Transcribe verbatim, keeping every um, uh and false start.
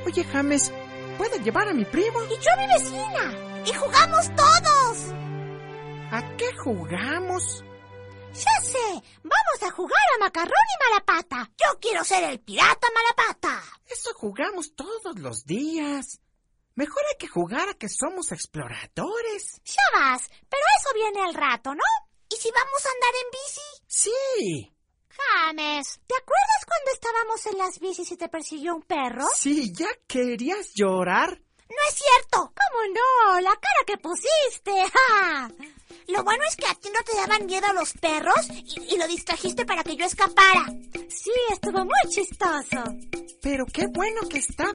Oye, James, ¿puedo llevar a mi primo? Y yo a mi vecina. Y jugamos todos. ¿A qué jugamos? Ya sé, vamos a jugar a Macarrón y Malapata. Yo quiero ser el pirata Malapata. Eso jugamos todos los días. Mejor hay que jugar a que somos exploradores. Ya vas, pero eso viene al rato, ¿no? ¿Y si vamos a andar en bici? Sí. James, ¿te acuerdas cuando estábamos en las bicis y te persiguió un perro? Sí, ¿ya querías llorar? No es cierto. ¿Cómo no? La cara que pusiste. ¡Ja! Lo bueno es que a ti no te daban miedo los perros y, y lo distrajiste para que yo escapara. Sí, estuvo muy chistoso. Pero qué bueno que está